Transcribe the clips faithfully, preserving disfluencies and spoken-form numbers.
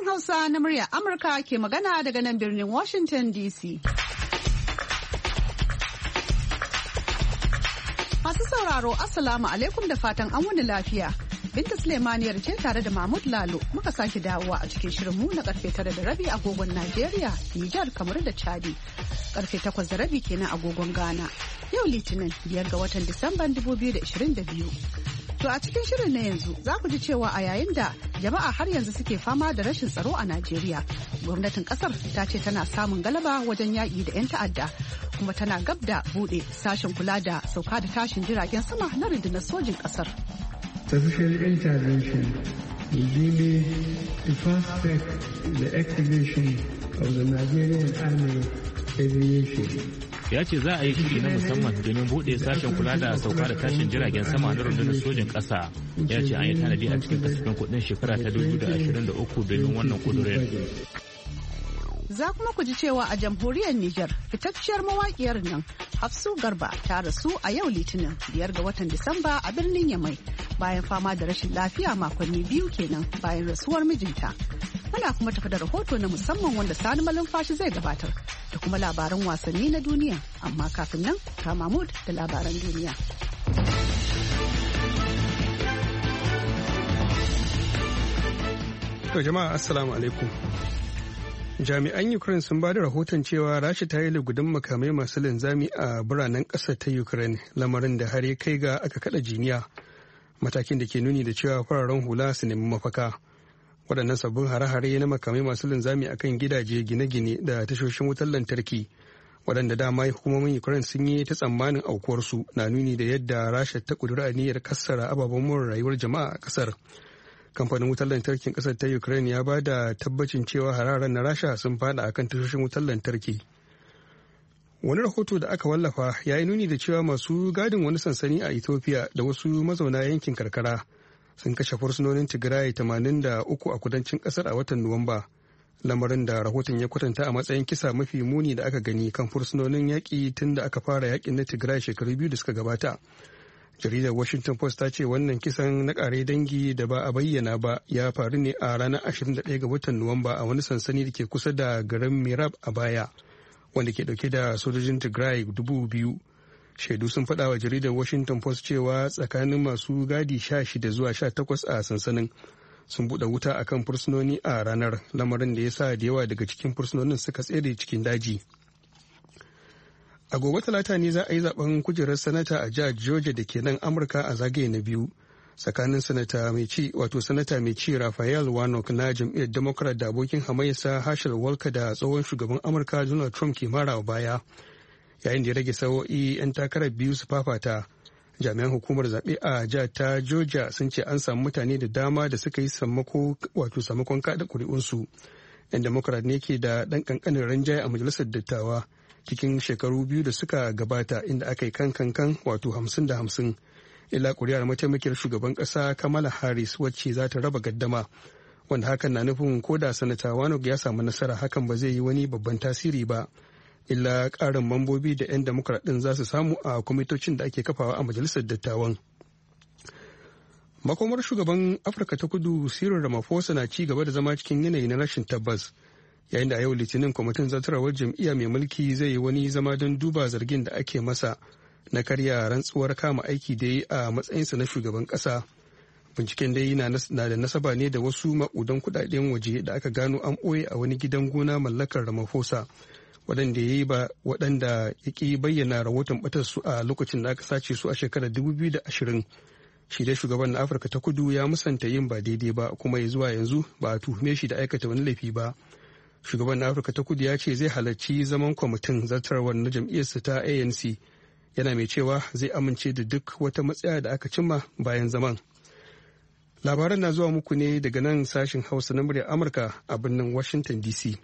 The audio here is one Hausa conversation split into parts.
Hausa na muryar Amurka ke magana daga nan birnin Washington D C. Masu sauraro, Assalamu alaikum da fatan an wani lafiya. Binta Suleimaniyar ce tare da Mahmud Lalo muka sake dawowa a cikin shirinmu na karfe tara da rabi agogon Najeriya, Nijar, kamar da Chadi. Karfe takwas da rabi kenan agogon Ghana. Yau Litinin biyar ga watan Disamban dubu biyu da ashirin da biyu. To a cikin shirin na yanzu za ku ji cewa a yayin da jama'a har yanzu suke fama da rashin tsaro a Najeriya, gwamnatin kasar ta ce tana samun galaba wajen yaƙi da 'yan ta'adda kuma tana gab da buɗe sashen kula da sauka da tashin jiragen sama na rundunar sojin kasar. Sufficient intervention will be made to fast-track the activation of the Nigerian Army Aviation. Ya ce za a yi shiri na musamman domin buɗe sashen kula da sauka da tashin jiragen sama na rundunar sojin ƙasa. Ya ce an yi tanadi a cikin kasafin kuɗin shekara ta dubu da ashirin da uku domin wannan kudurin. Za kuma ku ji cewa a jamhuriyar Nijar fitacciyar mawaƙiyar nan Hafsu Garba ta rasu a yau Litinin biyar ga watan Disamba a birnin Yamai bayan fama da rashin lafiya makonni biyu kenan bayan rasuwar mijinta. Muna kuma tafi da rahoto na musamman wanda Sani Malumfashi zai gabatar da kuma labaran wasanni na duniya, amma kafin nan ga Mahmud da labaran duniya. To jama'a assalamu alaikum. Jami'an Ukraine sun ba da rahoton cewa Rasha ta yi lugudin makamai masu linzami a biranen ƙasar ta Ukraine, lamarin da har ya kai ga aka kada jiniya, matakin da ke nuni da cewa fararen hula su nemi mafaka. Waɗannan sabbin hare-hare na makamai masu linzami a kan gidaje, gine-gine da tashoshin wutar lantarki waɗanda dama hukumomin Ukraine sun yi ta tsammanin aukuwarsu na nuni da yadda Rasha ta ƙudura aniyar kassara ababen more rayuwar jama'a a ƙasar. Kamfanin wutar lantarkin ƙasar ta Ukraine ya ba da tabbacin cewa hararen na Rasha sun fada akan tashoshin wutar lantarki. Wani rahoto da aka wallafa ya yi nuni da cewa masu gadin wani sansani a Ethiopia da wasu mazauna yankin karkara sun kashe fursunonin Tigray tamanin da uku a kudancin kasar a watan Nuwamba, lamarin da rahoton ya kwatanta a matsayin kisa mafi muni da aka gani kan fursunonin yaƙi tun da aka fara yaƙin na Tigray shekaru biyu da suka gabata. Jaridar Washington Post ta ce wannan kisan na ƙare dangi da ba a bayyana ba ya faru ne a ranar ashirin da ɗaya ga watan Nuwamba a wani sansani da ke kusa da garin Mirab a baya, wanda ke ɗauke da sojojin Tigray dubu biyu. Shaidu sun faɗa wa jaridar Washington Post cewa tsakanin masu gadi sha shida zuwa sha takwas a sansanin sun buɗe wuta a kan fursunoni a ranar, lamarin da ya sa da yawa daga cikin fursunonin suka tsere cikin daji. A gobe talata ne za a yi zaben kujerar sanata a jihar Georgia da ke nan Amurka a zagaye na biyu tsakanin sanata mai ci wato sanata mai ci Raphael Warnock na jam'iyyar Democrat da abokin hamayyarsa Herschel Walker da tsohon shugaban Amurka Donald Trump ke marawa baya. Yayin da ya rage sa'o'i 'yan takarar biyu su fafata, jami'an hukumar zaɓe a jihar ta Georgia sun ce an samu mutane da dama da suka yi sammako wato sammakon kaɗa ƙuri'unsu. 'Yan Democrat ne ke da ɗan ƙanƙanin ranjaye a majalisar dattawa cikin shekaru biyu da suka gabata, inda aka yi kan kankan wato hamsin da hamsin, illa ƙuri'ar mataimakiyar shugaban ƙasa Kamala Harris wacce za ta raba gaddama, wanda hakan na nufin ko da sanata Warnock ya samu nasara hakan ba zai yi wani babban tasiri ba, illa ƙarin mambobi da 'yan Democrat ɗin za su samu a kwamitocin da ake kafawa a majalisar dattawan. Makomar shugaban Afirka ta Kudu Cyril Ramaphosa na ci gaba da zama cikin yanayi na rashin tabbas, yayin da a yau Litinin kwamitin zartarwar jam'iyya mai mulki zai yi wani zama don duba zargin da ake masa na karya rantsuwar kama aiki da yi a matsayinsa na shugaban ƙasa. Binciken dai na da nasaba ne da wasu maƙudan kuɗaɗen waje da aka gano an ɓoye a wani gidan gona mallakar Ramaphosa, waɗanda ya yi ba waɗanda ya ƙi bayyana rahoton ɓatar su a lokacin da aka sace su a shekarar dubu biyu da ashirin. Shi dai shugaban na Afirka ta Kudu ya musanta yin ba daidai ba, kuma ya zuwa yanzu ba a tuhume shi da aikata wani laifi ba. Shugaban na Afirka ta Kudu ya ce zai halarci zaman kwamitin zartarwar na jam'iyyarsa ta A N C, yana mai cewa zai amince da duk wata matsaya da aka cimma bayan zaman. Labaran na zuwa muku ne daga nan sashen Hausa na muryar Amurka a birnin Washington D C.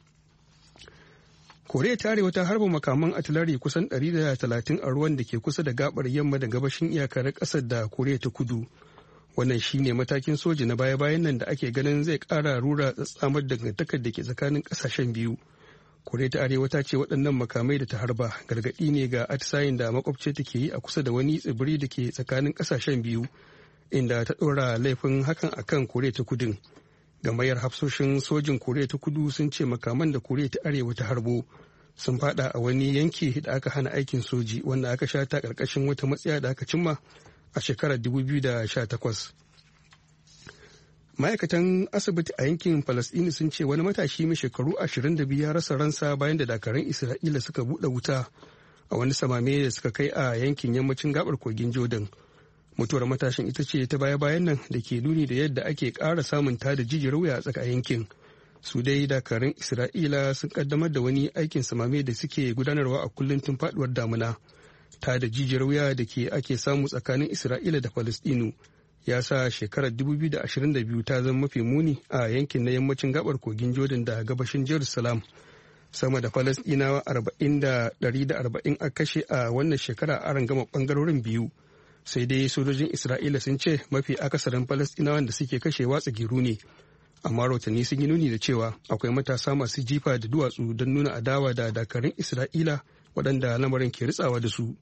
Koriya ta Arewa ta harba makaman atilari kusan ɗari da talatin a ruwan da ke kusa da gabar yamma da gabashin iyakar ƙasar da Koriya ta Kudu. Wannan shine matakin soja na baya-bayan nan da ake ganin zai ƙara rura tsatsamar dangantakar da ke tsakanin ƙasashen biyu. Koriya ta Arewa ta ce waɗannan makamai da ta harba gargaɗi ne ga atisayen da makwabce take yi a kusa da wani tsibiri da ke tsakanin ƙasashen biyu, inda ta ɗora laifin hakan akan Koriya ta Kudun. Gamayyar hafsoshin sojin Koriya ta Kudu sun ce makaman da Koriya ta Arewa ta harbo sun fada a wani yanki da aka hana aikin soji wanda aka shata karkashin wata matsaya da aka cimma a shekarar dubu biyu da sha takwas. Ma'aikatan asibiti a yankin Falasɗini sun ce wani matashi mai shekaru ashirin da biyu ya rasa ransa bayan da dakarun Isra'ila suka buɗe wuta a wani samame da suka kai a yankin yammacin gabar kogin Jordan. Mutuwar matashin ita ce ta baya-bayan nan da ke nuni da yadda ake ƙara samun ta da jijiyar wuya a tsaka yankin. Su dai dakarun Isra'ila sun kaddamar da wani aikin samame da suke gudanarwa a kullum tun faduwar damuna. Ta da jijiyar wuya da ke ake samu tsakanin Isra'ila da Falasɗinu ya sa shekarar dubu biyu da ashirin da biyu ta zama mafi muni a yankin na yammacin gabar kogin Jordan da gabashin Jerusalem. Sama da Falasɗinawa arba'in da ɗari da arba'in a kashe a wannan shekara a rangama ɓangarorin biyu. Sai dai sojojin Isra'ila sun ce mafi akasarin Falasɗinawan da suke kashewa tsagiru ne. Amma rahotanni sun yi nuni da cewa akwai matasa masu jifa da duwatsu don nuna adawa da dakarun Isra'ila waɗanda lamarin ke ritsawa da su.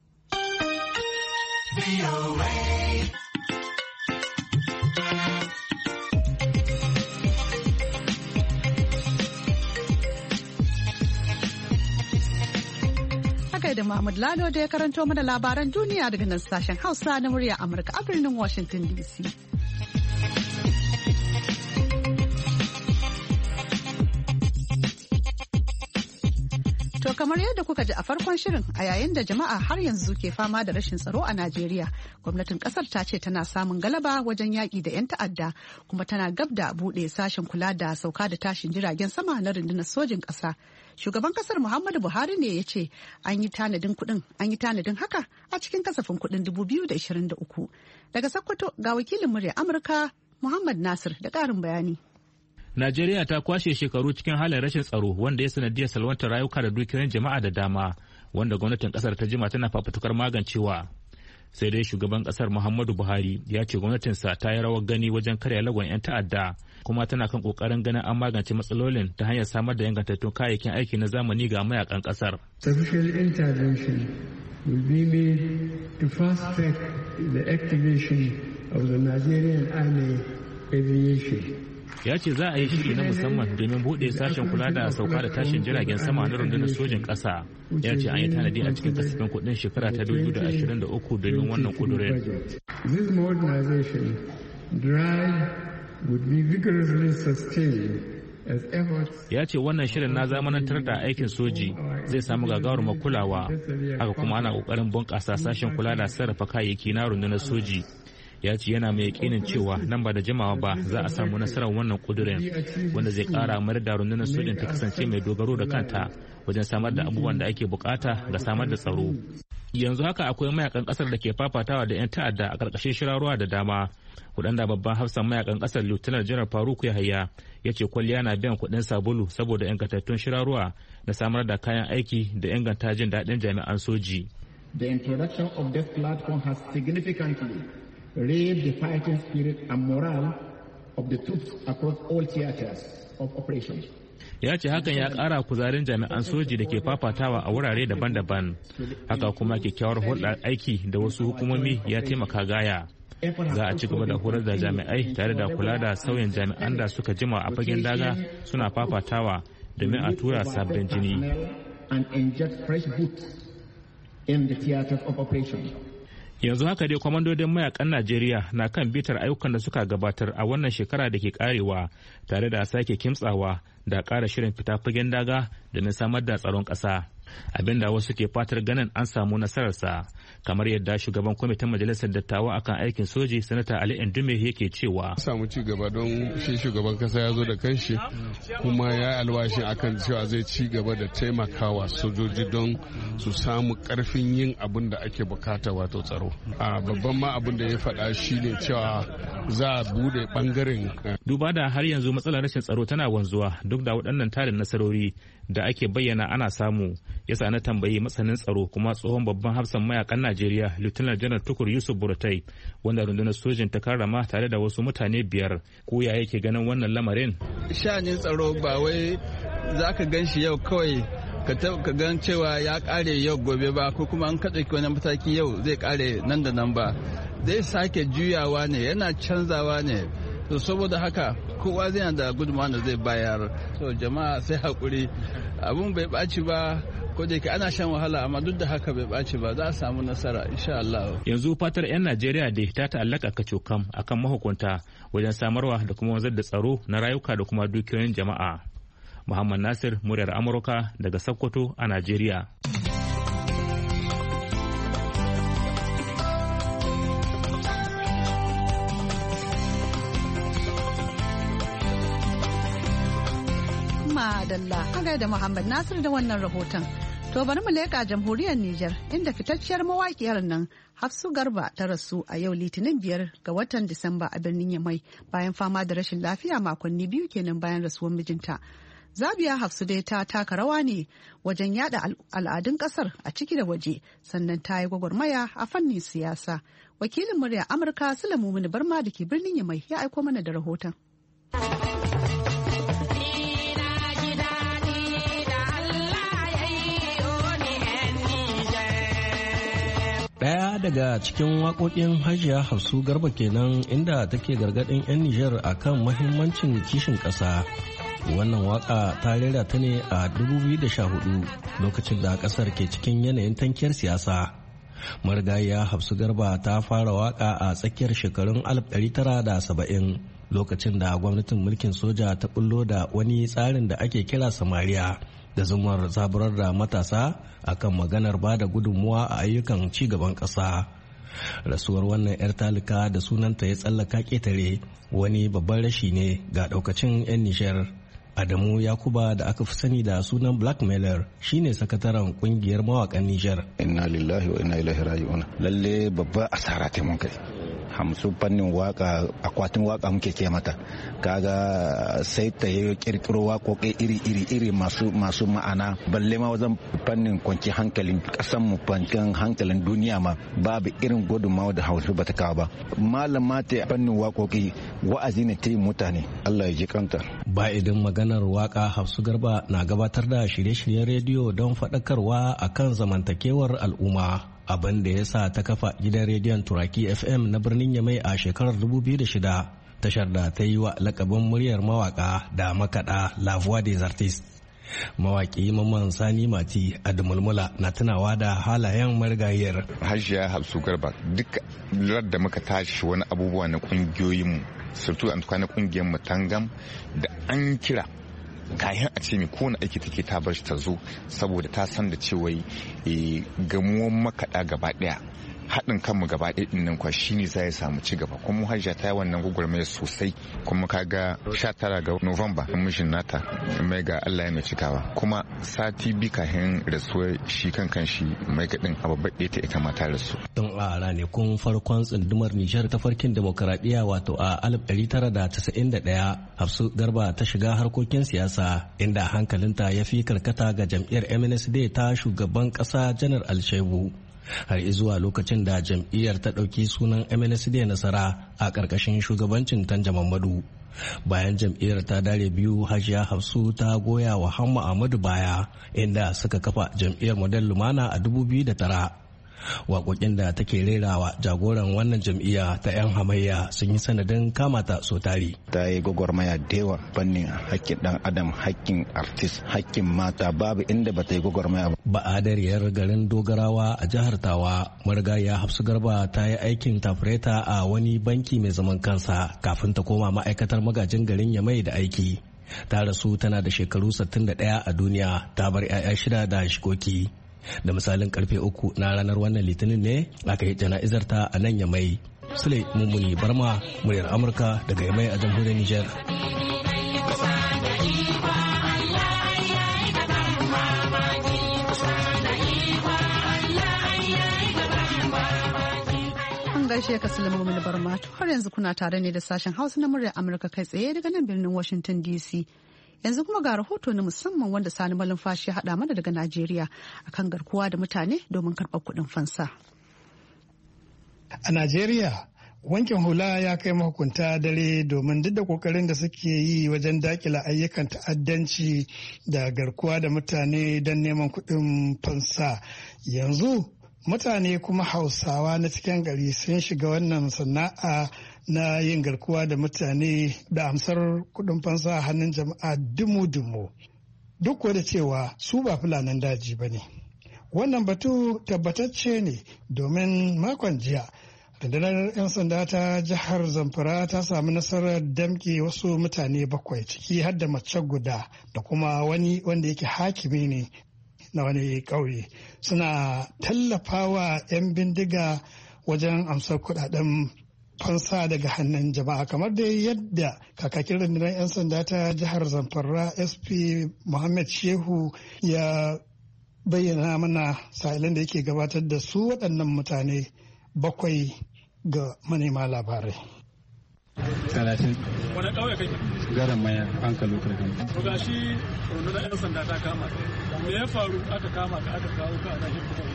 Da Mahmud Lalo da ya karanto mana labaran duniya daga nan sashen Hausa na murya Amurka a birnin Washington D C. To kamar yadda kuka ji a farkon shirin a yayin da jama'a har yanzu ke fama da rashin tsaro a Najeriya, gwamnatin kasar ta ce tana samun galaba wajen yaƙi da 'yan ta'adda kuma tana gab da buɗe sashen kula da sauka da tashin jiragen sama na rundunar sojin ƙasa. Shugaban kasar Muhammadu Buhari ne ya ce an yi tanadin kuɗin an yi tanadin haka a cikin kasafin kuɗin dubu biyu da ashirin da uku. Daga Sokoto ga wakilin murya Amurka Muhammad Nasir da ƙarin bayani. Najeriya ta kwashe shekaru cikin halin rashin tsaro wanda ya sanadiyar salwantar rayuka da dukiyoyin jama'a da dama wanda gwamnatin kasar ta jima tana fafutukar magancewa. Sai dai shugaban kasar Muhammadu Buhari ya ce gwamnatinsa ta yi rawar gani wajen karya lagon 'yan ta'adda kuma tana kan kokarin ganin an magance matsalolin ta hanyar samar da ingantattun kayayyakin aiki na zamani ga mayakan kasar. Sufficient intervention will be made to fast track the activation of the Nigerian Army Aviation. Ya ce za a yi shiri na musamman domin buɗe sashen kula da sauka da tashin jiragen sama na rundunar sojin ƙasa. Ya ce an yi tanadi a cikin kasafin kuɗin shekara ta dubu da ashirin da uku domin wannan kudurin. This modernization drive would be vigorously sustained as efforts. Ya ce wannan shirin na zamanantar da aikin soji zai samu gagarumar kulawa, haka kuma ana ƙoƙarin bunƙasa sashen kula da sarrafa kayayyaki na rundunar soji. Ya ce yana mai yakinin cewa nan ba da jimawa ba za a samu nasarar wannan kudurin wanda zai kara mayar da rundunar sojin ta kasance mai dogaro da kanta wajen samar da abubuwan da ake bukata ga samar da tsaro. Yanzu haka akwai mayakan kasar da ke fafatawa da 'yan ta'adda a karkashin shirarwa da dama. Waɗanda babban hafsan mayakan kasar Lieutenant General Faruk Yahaya ya ce kwalliya na biyan kuɗin sabulu saboda ingantattun shirarwa da samar da kayan aiki da inganta jin daɗin jami'an soji. The introduction of this platform has significantly raise the fighting spirit and morale of the troops across all theaters of operations. Ya ce hakan ya ƙara kuzarin jami'an soji da ke fafatawa a wurare daban-daban. Haka kuma kyakkyawar hulɗar aiki da wasu hukumomi ya taimaka gaya. Za a ci gaba da horar da jami'ai tare da kula da sauyin jami'an da suka jima a fagen daga suna fafatawa domin a tura sabbin jini. And inject fresh boots in the theaters of operations. Yanzu haka dai kwamandodin mayakan Najeriya na kan bitar ayyukan da suka gabatar a wannan shekara da ke karewa tare da sake kimtsawa da ƙara shirin fita fagen daga domin samar da tsaron ƙasa. Abinda wasu ke fatar ganin an samu nasararsa kamar yadda shugaban kwamitin majalisar dattawa akan aikin soji sanata Ali Indume yake cewa samu ci gaba don shi shugaban kasa ya zo da kanshi kuma ya alwashin akan cewa zai ci gaba da taimakawa sojoji don su samu karfin yin abin da ake bukata wato tsaro. A babban ma abin da ya faɗa shine cewa za a bude bangaren duba da har yanzu matsalar rashin tsaro tana wanzuwa duk da waɗannan tarin nasarori da ake bayyana ana samu yasa na tambayi masanin tsaro kuma tsohon babban hafsan mayakan Najeriya Lieutenant General Tukur Yusuf Buratai wanda rundunar sojin ta karrama tare da wasu mutane biyar ko ya yake ganin wannan lamarin. Sha'anin tsaro ba wai za ka gan shi yau kawai ka gan cewa ya kare yau gobe ba ko kuma an kaɗa wani mataki yau zai kare nan da nan ba zai sake juyawa ne yana canzawa ne to saboda haka kowa zai da gudunmawa da zai bayar. So jama'a sai hakuri, abun bai ɓaci ba, ko da yake ana shan wahala amma duk da haka bai ɓaci ba, za a samu nasara insha Allah. Yanzu fatar 'yan Najeriya da ta ta'allaka kacokam akan mahukunta wajen samarwa da kuma wanzar da tsaro na rayuka da kuma dukiyoyin jama'a. Muhammad Nasir, muryar Amurka daga Sokoto a Najeriya. Madalla, a da Muhammad Nasir da wannan rahoton. To bari mu leƙa jamhuriyar Nijar inda fitacciyar mawaƙiyar nan Hafsu Garba ta rasu a yau Litinin biyar ga watan Disamba a birnin Yamai bayan fama da rashin lafiya makonni biyu kenan bayan rasuwar mijinta. Zabiya Hafsu dai ta taka rawa ne wajen yada al'adun kasar a ciki da waje, sannan ta yi gwagwarmaya a fannin siyasa. Wakilin murya Amurka Sulaimu Mini Barma da ke birnin Yamai ya aiko mana da rahoton. Daya daga cikin waƙoƙin Hajiya Hafsu Garba kenan inda take gargaɗin 'yan Nijar akan mahimmancin kishin ƙasa. Wannan waka ta rera ta ne a dubu biyu da sha hudu lokacin da ƙasar ke cikin yanayin tankiyar siyasa. Marigayiya Hafsu Garba ta fara waka a tsakiyar shekarun alif ɗari tara da saba'in lokacin da gwamnatin mulkin soja ta bullo da wani tsarin da ake kira Samariya, da zumar zaburar da matasa akan maganar ba da gudunmuwa a ayyukan ci gaban ƙasa. Rasuwar wannan 'yar talika da sunanta ya tsallaka ƙetare wani babban rashi ne ga ɗaukacin 'yan Nijar. Adamu Yakuba da aka fi sani da sunan Blackmailer shine sakataren kungiyar mawakan Nijar. Inna lillahi wa inna ilaihi raji'un. Lalle babba asara ta mun kai. Hamsu fannin waka, akwatin waka muke ce mata. Kaga sai ta yi kirkiro waƙoƙi iri-iri iri masu masu ma'ana. Balle ma wajen fannin kwanci hankalin kasan mu, fannin hankalin duniya ma babu irin gudunmawa da Hausa bata kawo ba. Malama ta fannin waƙoƙi wa'azi ne ta yi mutane. Allah ya ji kanta. Ba idan maganar waka Hafsu Garba na gabatar da shirye-shiryen rediyo don faɗakarwa akan zamantakewar al'umma. Abin da ya sa ta kafa gidan rediyon Turaki F M na birnin Yamai a shekarar dubu biyu da shida, tashar da ta yi wa lakabin muryar mawaka da makaɗa La Voix des Artistes. Mawaki Mamman Sani Mati a Dumulmula na tunawa da halayen marigayiyar. Hajiya Hafsu Garba duk da muka tashi wani abubuwa na kungiyoyinmu, surtu an tukana kungiyar mu Tangam, da an kira kayan a ce mai kowane aiki take ta bar shi ta zo, saboda ta san da cewa gamuwan makaɗa gaba ɗaya, haɗin kanmu gaba ɗaya ɗin nan kwa shi ne za ya samu ci gaba. Kuma Hajiya ta yi wannan gwagwarmaya sosai, kuma kaga sha tara ga Nuwamba mishin nata mai ga Allah ya mai cikawa, kuma sati bi kafin rasuwar shi kan kan shi mai gaɗin abu baɗe ta ita mata rasu. Don a ranakun farkon tsundumar Nijar ta farkin demokaradiyya wato a alif ɗari tara da casa'in da ɗaya, Hafsu Garba ta shiga harkokin siyasa inda hankalinta ya fi karkata ga jam'iyyar M N S D ta shugaban ƙasa Janar Alshebu. Har izuwa lokacin da jam'iyyar ta ɗauki sunan M N S D nasara a ƙarƙashin shugabancin Tanja Mamadu. Bayan jam'iyyar ta dare biyu, Hajiya Hafsu ta goya wa Hamma Ahmadu baya inda suka kafa jam'iyyar Model Lumana a dubu biyu da tara. Waƙoƙin da take rerawa jagoran wannan jam'iyya ta 'yan hamayya sun yi sanadin kamata so tari. Ta yi gwagwarmaya da yawa fannin hakkin ɗan adam, hakkin artist, hakkin mata, babu inda ba ta yi gwagwarmaya ba. Ba'adariyar garin Dogarawa a jihar Tawa, marigayya Hafsu Garba ta yi aikin tafureta a wani banki mai zaman kansa kafin ta koma ma'aikatar magajin garin Yamai da aiki. Ta rasu tana da shekaru sittin da ɗaya a duniya, ta bar 'ya'ya shida da shikoki. Da misalin karfe uku na ranar wannan litinin ne aka yi jana'izar ta a nan Yamai. Sule Mummuni Barma, muryar Amurka daga Yamai a jamhuriyar Nijar. An gaishe ka Sule Mummuni Barma. Har yanzu kuna tare ne da sashen Hausa na muryar Amurka kai tsaye daga nan birnin Washington D C. Yanzu kuma ga rahoto na musamman wanda Sani Malumfashi ya haɗa mana daga Najeriya akan garkuwa da mutane domin karɓar kuɗin fansa. A Najeriya, wankin hula ya kai mahukunta dare domin duk da ƙoƙarin da suke yi wajen daƙila ayyukan ta'addanci da garkuwa da mutane don neman kuɗin fansa. Yanzu mutane kuma hausawa na cikin gari sun shiga wannan sana'a na yin garkuwa da mutane da amsar kudin fansa a hannun jama'a dumu-dumu duk da cewa su ba fulanan daji ba ne. Wannan batu tabbatacce ne domin makon jiya rundunar 'yan sanda ta jihar Zamfara ta samu nasarar damke wasu mutane bakwai ciki har da mace guda da kuma wani wanda yake hakimi ne na wani ƙauye suna tallafawa 'yan bindiga wajen amsar kudaden fansa daga hannun jama'a kamar da yadda kakakin rundunar 'yan sanda ta jihar Zamfara S P Muhammad Shehu ya bayyana mana sa'ilin da yake gabatar da su waɗannan mutane bakwai ga manema labarai. Talatin. Wani ƙauye kake? Garin maya an ka lokar gani. To ga shi rundunar 'yan sanda ta kama. Me ya faru aka kama ka aka kawo ka a nan kuka?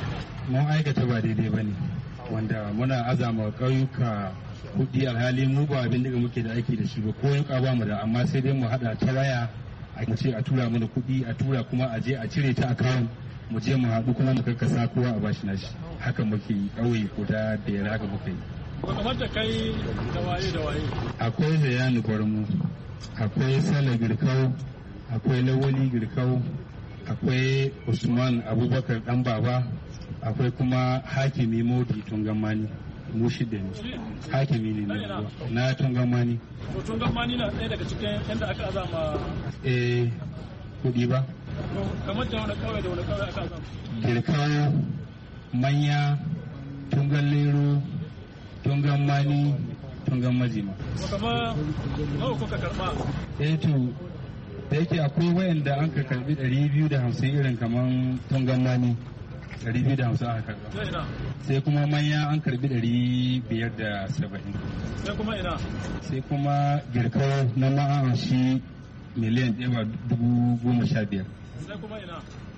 Mun aikata ba daidai ba ne. Wanda muna azama ƙauyuka kuɗi alhali mu ba abin da muke da aiki da shi ba ko yuka ba mu da amma sai dai mu haɗa ta waya a ce a tura mana kuɗi a tura kuma a je a cire ta akawun mu je mu haɗu kuma mu karkasa kowa a bashi nashi haka muke yi ƙauye guda da yara haka muke yi. Kamar da kai da waye da waye. Akwai Zayanu Barmu, akwai Sale Girkau, akwai Lawali Girkau, akwai Usman Abubakar Dan Baba, akwai kuma Hakimi Modi Tungamani. Mu shida ne. Hakimi ne na na Tungamani. To Tungamani na ɗaya daga cikin yadda aka azama. Eh kuɗi ba. Kamar da wani kawai da wani kawai aka azama. Girkawo, Manya, Tungan Lero, Tungan Mani, Tungan Majima. Kama nawa kuka karɓa? Eh to da yake akwai wayanda an ka karɓi ɗari biyu da hamsin irin kamar Tungan Mani. ɗari biyu da hamsin aka karɓa. Sai kuma manya an karɓi ɗari biyar da saba'in. Sai kuma ina? Sai kuma girkawo na ma'an shi miliyan ɗaya dubu goma sha biyar. Sai kuma ina?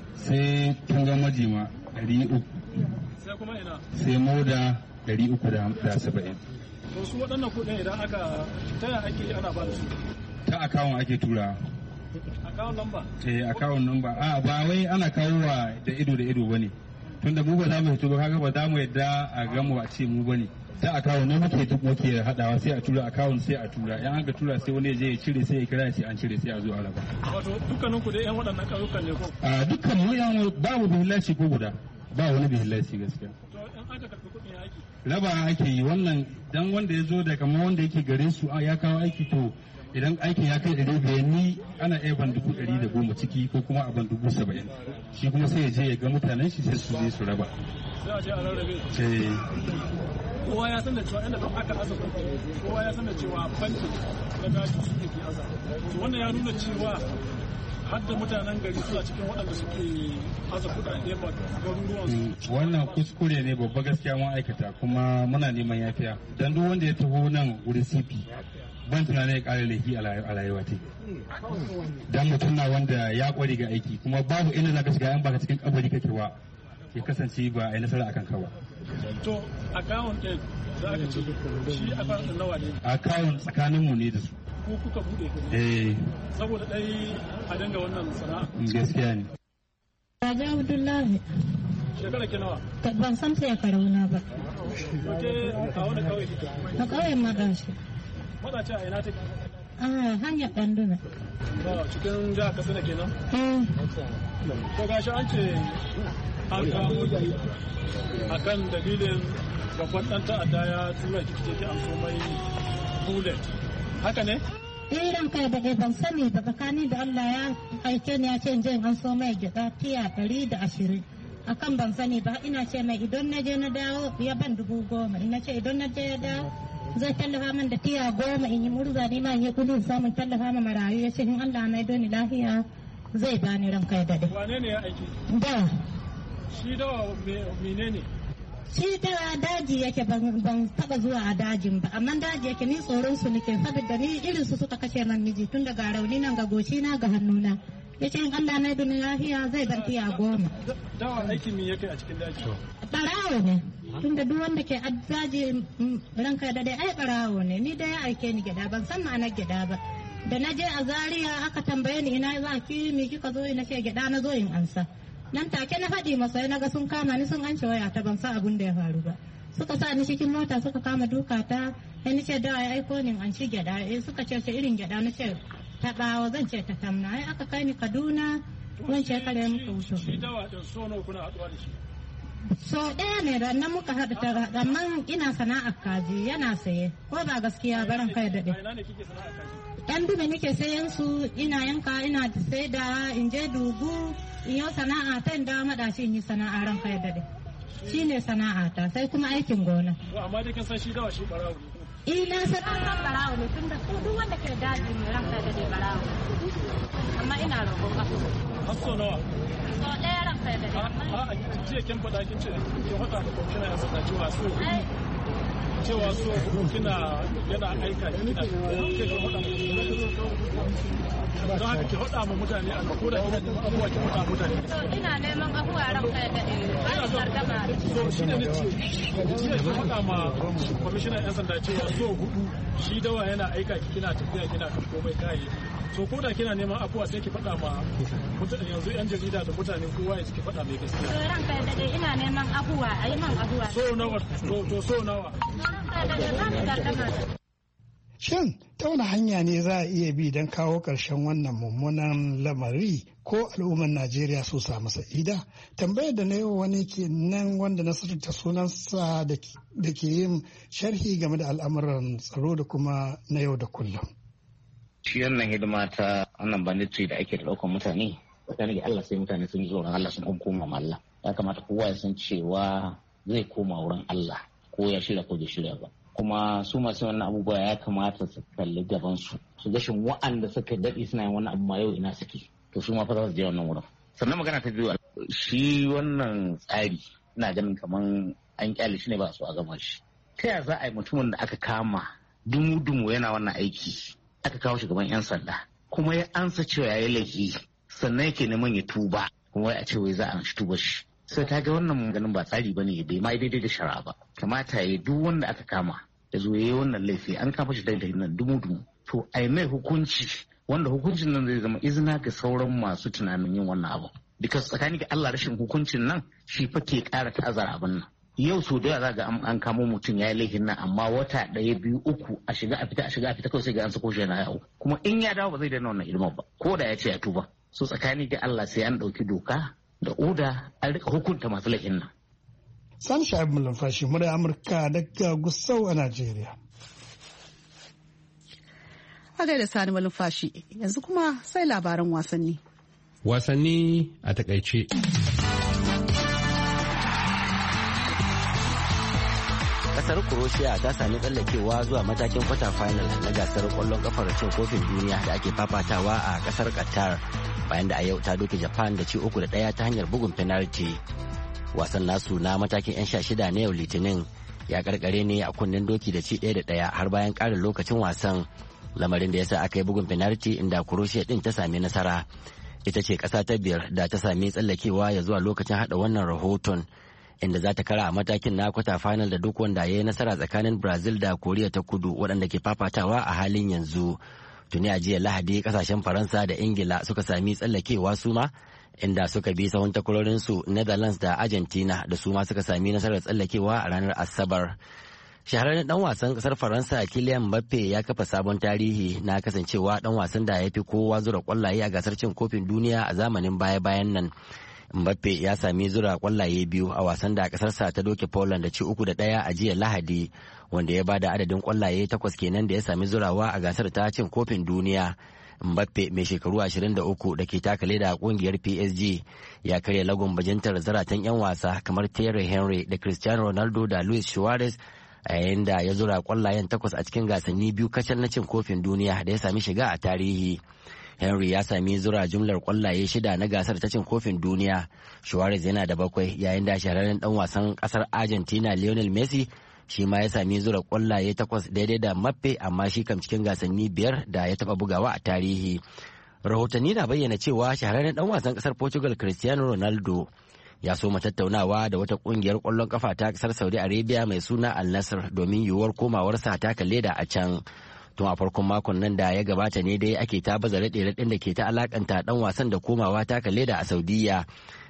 Sai Tungan Majima ɗari uku. Sai kuma ina? Sai Moda ɗari uku da saba'in. To su waɗannan kuɗin idan aka taya ake ana ba da su? Ta akawun ake tura. Akawun namba? Eh akawun namba. A ba wai ana kawo wa da ido da ido bane. Tunda mu ba za mu fito ba kaga ba za mu yadda a gamu a ce mu bane. Ta akawun ne muke duk muke hadawa sai a tura akawun sai a tura. In an ka tura sai wani ya je ya cire sai ya kira shi an cire sai a zo a raba. Wato dukkanin ku dai yan waɗannan ƙauyukan ne ko? A dukkan mu yan babu bihillaci ko guda. Ba wani bihillaci gaskiya. To in aka karɓi kuɗin ya aiki? Raba ake yi wannan dan wanda ya zo da kamar wanda yake gare su ya kawo aiki to idan aikin ya kai ɗari biyar ni ana iya ban dubu ɗari da goma ciki ko kuma a ban dubu saba'in shi kuma sai ya je ya ga mutanen shi sai su je su raba. Sai a je a rarrabe. Kowa ya san da cewa inda aka asa kuɗi kowa ya san da cewa banki na daji suke ke asa. To wannan ya nuna cewa har da mutanen gari suna cikin waɗanda suke asa kuɗaɗe ba garuruwan su. Wannan kuskure ne babba gaskiya mun aikata kuma muna neman yafiya dan duk wanda ya taho nan wurin C P ban tunanin ya ƙara laifi a rayuwa ta dan mutum na wanda ya ƙware ga aiki kuma babu inda za ka shiga yan baka cikin kabari kake wa ya kasance ba a yi nasara akan ka ba. To akawun ɗin za ka ce shi akawun ɗin nawa ne? Akawun tsakaninmu ne da su. Ko kuka buɗe? Eh. Saboda ɗai a dinga wannan sana'a. Gaskiya ne. Raja Abdullahi. Shekara ke nawa? Ban san shekaru na ba. Ke a wani ƙauye kike? A ƙauyen Madashi. Madashi a ina take? Ah, hanyar Ɗanduna. Cikin jihar Katsina kenan? Eh. To gashi an ce an kamo a kan dalilin babban ɗan ta'adda ya tura kike ki an so mai bullet. Haka ne? Irin kai da ban sani ba tsakani da Allah ya aike ni ya ce in je an so mai gyaɗa tiya ɗari da ashirin. Akan ban sani ba ina ce mai idan na je na dawo ya ban dubu goma ina ce idan na je ya dawo zai tallafa min da tiya goma in yi murza ni ma yi kudin samun tallafa ma marayu ya ce in Allah na doni lafiya zai bani ran kai daɗe. Wane ne ya aiki? Da. Shi da mene ne? Shi da daji yake ban taba zuwa a dajin ba amma daji yake ni tsoron su nake saboda ni irin su suka kashe man miji tun daga rauni nan ga goshi na ga hannuna ya ce in Allah na duni lafiya zai bar tiya goma. Dawa aikin me yake a cikin daji? Barawo ne tun da duk wanda ke daji ranka da dai ai barawo ne ni da ya aike ni gida ban san ma'anar gida ba da na je a Zaria aka tambaye ni ina za ki me kika zo na ce gida na zo in ansa nan take na faɗi masa na ga sun kama ni sun an ce waya ta ban sa abun da ya faru ba. Suka sa ni cikin mota suka kama duka ta sai ni ce da ya aiko ni an ci gyada eh suka ce ce irin gyada na ce ta bawo zan ce ta tamna ai aka kai ni Kaduna wani shekara muka wuce. Shi dawa da so nawa kuna haɗuwa da shi? So ɗaya ne da nan muka haɗu ta amma ina sana'ar kaji yana saye ko ba gaskiya baran kai daɗe. Ɗan dume nake sayan su ina yanka ina sai da in je dubu in yau sana'a ta inda maɗaci in yi sana'a ran kai daɗe. Shi ne sana'a ta sai kuma aikin gona. Amma dai kin san shi dawa shi barawo ne. Ina sana'ar barawo ne tun da duk wanda ke daji mai ran kai daɗe barawo. Amma ina roƙon ƙasa. Hasso nawa? So ɗaya ran kai daɗe. A jiya kin faɗa kin ce kin faɗa da kwamishina ya saka cewa so cewa so kina yana aika kina ke ka faɗa don haka ki faɗa ma mutane a ko da kina neman abuwa ki faɗa mutane. So ina neman abuwa ran kai daɗe ba ni gardama. So shi ne ne jiya ki faɗa ma kwamishinan 'yan sanda cewa so hudu shi dawa yana aika ki kina tafiya kina karɓo mai kayayyaki. So ko da kina neman abuwa sai ki faɗa ma mutane yanzu 'yan jarida da mutane kowa ya ki faɗa mai gaskiya. So ran kai daɗe ina neman abuwa a yi man abuwa. So nawa to so nawa. Shin ta wani hanya ne za a iya bi don kawo ƙarshen wannan mummunan lamari ko al'ummar Najeriya su samu sa'ida? Tambayar da na yau wani ke nan wanda na ta sunansa da ke yin sharhi game da al'amuran tsaro da kuma na yau da kullum. Shi wannan hidima ta wannan banditry da ake da ɗaukar mutane, tsakanin da Allah sai mutane sun yi tsoron Allah sun koma ma Allah. Ya kamata kowa ya san cewa zai koma wurin Allah. Ko ya shirya ko bai shirya ba, kuma su masu wannan abubuwa ya kamata su kalli gaban su su ga shin wa'anda suka daɗe suna yin wannan abu ma yau ina suke, to su ma fa za su je wannan wurin. Sannan magana ta biyu, shi wannan tsari ina ganin kaman an kyale shi ne ba su a gama shi. Ta yaya za a yi mutumin da aka kama dumu-dumu yana wannan aiki aka kawo shi gaban 'yan sanda kuma ya ansa cewa ya yi laifi sannan yake neman ya tuba kuma a ce wai za a shi tuba shi. Sai ta ga wannan ganin ba tsari ba ne bai ma daidai da shari'a ba. Kamata ya duk wanda aka kama ya zo ya yi wannan laifi an kama shi da nan dumu-dumu to a yi mai hukunci wanda hukuncin nan zai zama izina ga sauran masu tunanin yin wannan abu. Because tsakanin ga Allah rashin hukuncin nan shi fa ke ƙara ta'azara abin nan. Yau so da za ga an kamo mutum ya yi laifin nan amma wata ɗaya biyu uku a shiga a fita a shiga a fita kawai sai ga an sako shi yana yawo. Kuma in ya dawo ba zai daina wannan ilimin ba ko da ya ce ya tuba. So tsakanin ga Allah sai an ɗauki doka da oda an rika hukunta masu laifin nan. Sani Sha'ib Mulumfashi, murai Amurka daga Gusau a Najeriya. A gaida Sani Mulumfashi, yanzu kuma sai labaran wasanni. Wasanni a takaice. Kasar Croatia ta sami tsallakewa zuwa matakin kwata final na gasar kwallon kafar cin kofin duniya da ake fafatawa a kasar Qatar. Bayan da a yau ta doke Japan da ci uku da ɗaya ta hanyar bugun penalty. Wasan nasu na matakin 'yan sha shida na yau Litinin ya karkare ne a kunnen doki da ci ɗaya da ɗaya har bayan ƙarin lokacin wasan. Lamarin da ya sa aka yi bugun penalty inda Croatia ɗin ta sami nasara. Ita ce ƙasa ta biyar da ta sami tsallakewa ya zuwa lokacin haɗa wannan rahoton inda za ta kara a matakin na kwata final da duk wanda ya yi nasara tsakanin Brazil da Koriya ta Kudu waɗanda ke fafatawa a halin yanzu. Tuni a jiya Lahadi kasashen Faransa da Ingila suka sami tsallakewa su ma inda suka bi sahun takwarorinsu Netherlands da Argentina da su ma suka sami nasarar tsallakewa a ranar Asabar. Shahararren dan wasan kasar Faransa Kylian Mbappe ya kafa sabon tarihi na kasancewa dan wasan da ya fi kowa zura kwallaye a gasar cin kofin duniya a zamanin baya-bayan nan. Mbappe ya sami zura kwallaye biyu a wasan da kasarsa ta doke Poland da ci uku da ɗaya a jiya Lahadi, wanda ya bada adadin kwallaye takwas kenan da ya sami zurawa a gasar ta cin kofin duniya. Mbappe mai shekaru ashirin da uku da ke taka leda a kungiyar P S G ya karya lagon bajintar zaratan 'yan wasa kamar Thierry Henry da Cristiano Ronaldo da Luis Suarez a yayin da ya zura kwallayen takwas a cikin gasanni biyu kacal na cin kofin duniya da ya sami shiga a tarihi. Henry ya sami zura jumlar kwallaye shida na gasar ta cin kofin duniya. Suarez yana da bakwai yayin da shahararren dan wasan kasar Argentina Lionel Messi shi ma ya sami zura kwallaye takwas daidai da Mbappe amma shi kam cikin gasanni biyar da ya taba bugawa a tarihi. Rahotanni na bayyana cewa shahararren dan wasan kasar Portugal Cristiano Ronaldo ya soma tattaunawa da wata kungiyar kwallon kafa ta kasar Saudi Arabia mai suna Al Nassr domin yiwuwar komawarsa taka leda a can. Tun a farkon makon nan da ya gabata ne dai ake ta baza raɗe-raɗin da ke ta alakanta dan wasan da komawa taka leda a Saudiya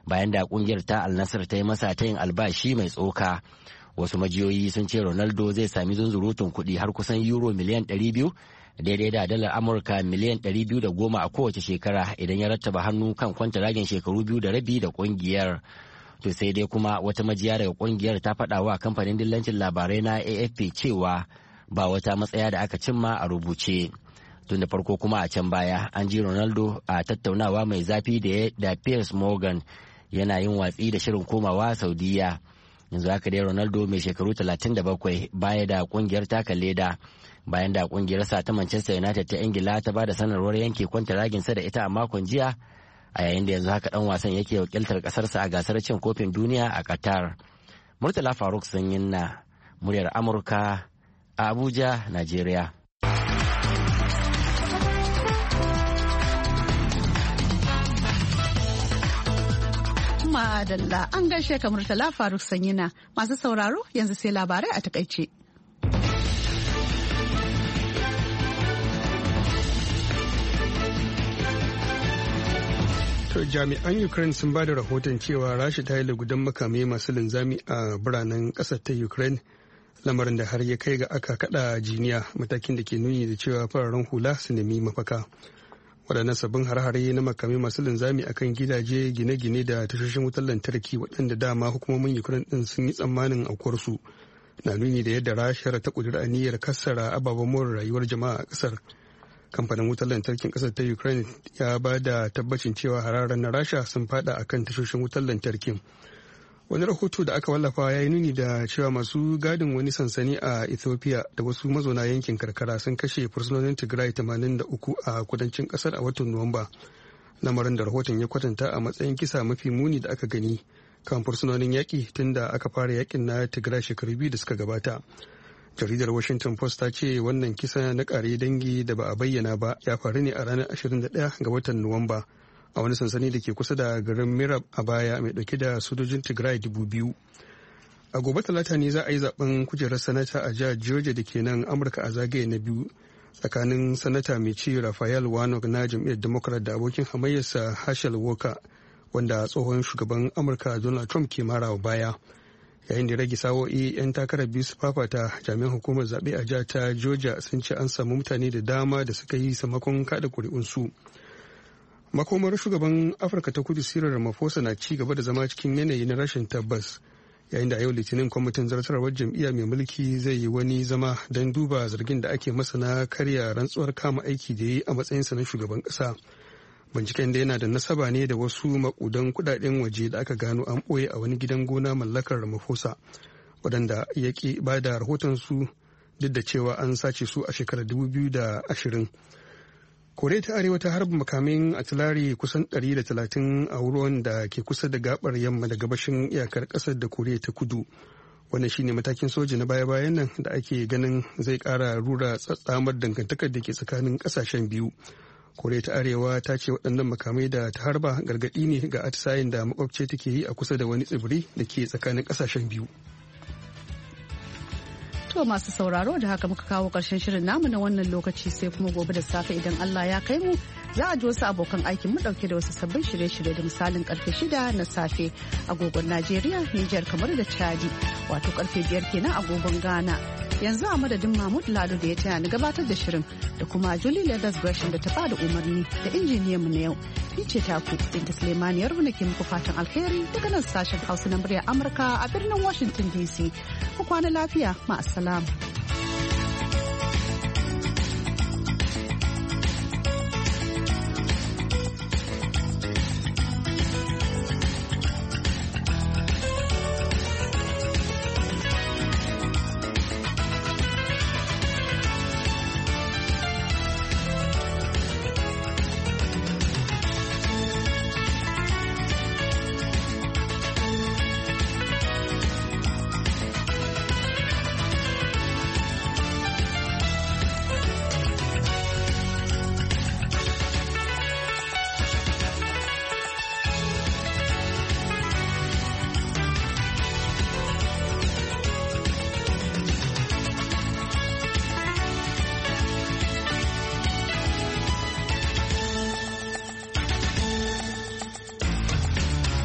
bayan da kungiyar ta Al Nassr ta yi masa ta yin albashi mai tsoka. Wasu majiyoyi sun ce Ronaldo zai sami zunzurutun kuɗi har kusan euro miliyan ɗari biyu daidai da dalar Amurka miliyan ɗari biyu da goma a kowace shekara idan ya rattaba hannu kan kwantaragin shekaru biyu da rabi da kungiyar. To sai dai kuma wata majiya daga kungiyar ta faɗa wa kamfanin dillancin labarai na A F P cewa ba wata matsaya da aka cimma a rubuce. Tun da farko kuma a can baya an ji Ronaldo a tattaunawa mai zafi da da Piers Morgan yana yin watsi da shirin komawa Saudiya. Yanzu haka dai Ronaldo mai shekaru talatin da bakwai baya da kungiyar taka leda bayan da kungiyarsa ta Manchester United ta Ingila ta ba da sanarwar yanke kwantaraginsa da ita a makon jiya, a yayin da yanzu haka dan wasan yake wakiltar kasarsa a gasar cin kofin duniya a Qatar. Murtala Faruk Sanyin na muryar Amurka a Abuja, Najeriya. Madalla an gaishe ka Murtala Faruk Sanyina. Masu sauraro yanzu sai labarai a takaice. To jami'an Ukraine sun ba da rahoton cewa Rasha ta yi lugudan makamai masu linzami a biranen ƙasar ta Ukraine, lamarin da har ya kai ga aka kada jiniya, matakin da ke nuni da cewa fararen hula su nemi mafaka. Waɗannan sabbin har-hare na makamai masu linzami akan gidaje, gine-gine da tashoshin wutar lantarki waɗanda dama hukumomin Ukraine ɗin sun yi tsammanin aukuwarsu na nuni da yadda Rashar ta ƙudiri aniyar kassara ababen more rayuwar jama'a a ƙasar. Kamfanin wutar lantarkin ƙasar ta Ukraine ya ba da tabbacin cewa hararen na Rasha sun fada akan tashoshin wutar lantarkin. Wani rahoto da aka wallafa ya yi nuni da cewa masu gadin wani sansani a Ethiopia da wasu mazauna yankin karkara sun kashe fursunonin Tigray tamanin da uku a kudancin kasar a watan Nuwamba. Lamarin da rahoton ya kwatanta a matsayin kisa mafi muni da aka gani kan fursunonin yaƙi tun da aka fara yaƙin na Tigray shekaru biyu da suka gabata. Jaridar Washington Post ta ce wannan kisa na ƙare dangi da ba a bayyana ba ya faru ne a ranar ashirin da ɗaya ga watan Nuwamba. A wani sansani da ke kusa da garin Mirab a baya mai dauke da sojojin Tigray dubu biyu. A gobe talata ne za a yi zaben kujerar sanata a jihar Georgia da ke nan Amurka a zagaye na biyu tsakanin sanata mai ci Raphael Warnock na jam'iyyar Democrat da abokin hamayyarsa Herschel Walker wanda tsohon shugaban Amurka Donald Trump ke marawa baya. Yayin da rage sa'o'i 'yan takarar biyu su fafata, jami'an hukumar zaɓe a jihar ta Georgia sun ce an samu mutane da dama da suka yi samakon kada kuri'unsu. Makomar shugaban Afirka ta Kudu Cyril Ramaphosa na ci gaba da zama cikin yanayi na rashin tabbas, yayin da a yau Litinin kwamitin zartarwar jam'iyya mai mulki zai yi wani zama don duba zargin da ake masa na karya rantsuwar kama aiki da ya yi a matsayinsa na shugaban ƙasa. Binciken da yana da nasaba ne da wasu makudan kudaden waje da aka gano an ɓoye a wani gidan gona mallakar Ramaphosa, waɗanda ya ƙi ba da rahotonsu duk da cewa an sace su a shekarar dubu biyu da ashirin. Koriya ta Arewa ta harba makamin atilari kusan ɗari da talatin a ruwan da ke kusa da gabar yamma da gabashin iyakar ƙasar da Koriya ta Kudu. Wannan shine matakin soja na baya-bayan nan da ake ganin zai ƙara rura tsatsamar dangantakar da ke tsakanin ƙasashen biyu. Koriya ta Arewa ta ce waɗannan makamai da ta harba gargaɗi ne ga atisayen da makwabce take yi a kusa da wani tsibiri da ke tsakanin ƙasashen biyu. To masu sauraro da haka muka kawo ƙarshen shirin namu na wannan lokaci, sai kuma gobe da safe idan Allah ya kai mu za a ji wasu abokan aikin mu dauke da wasu sabbin shirye-shirye da misalin karfe shida na safe agogon Najeriya, Nijar, kamar da Chadi, wato karfe biyar kenan agogon Ghana. Yanzu a madadin Mahmud Lado da ya taya ni gabatar da shirin da kuma Julie Leathers Gresham da ta bada umarni da injiniyan mu na yau. Ni ce taku Binta Suleiman yar ke muku fatan alheri daga nan sashen Hausa na muryar Amurka a birnin Washington D C. Ku kwana lafiya, ma'assalam.